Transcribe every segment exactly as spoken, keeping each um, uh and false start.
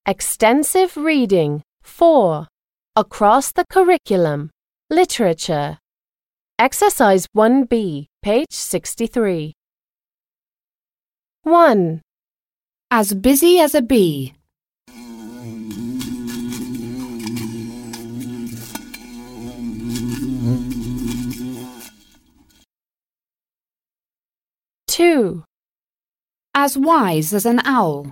Extensive reading. four. Across the curriculum. Literature. Exercise one B, page sixty-three. one. As busy as a bee. two. As wise as an owl.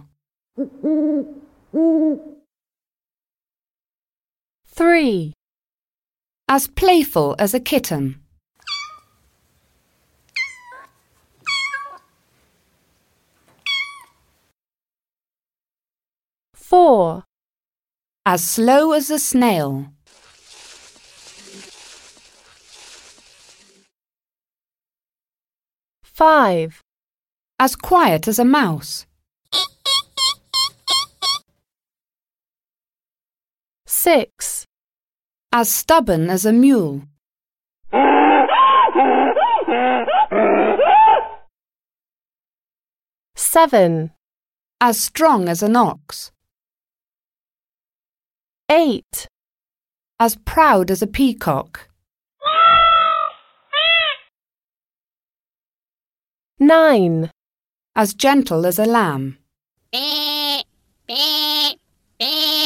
three. As playful as a kitten. four. As slow as a snail. five. As quiet as a mouse. six. As stubborn as a mule. seven. As strong as an ox. eight. As proud as a peacock. nine. As gentle as a lamb.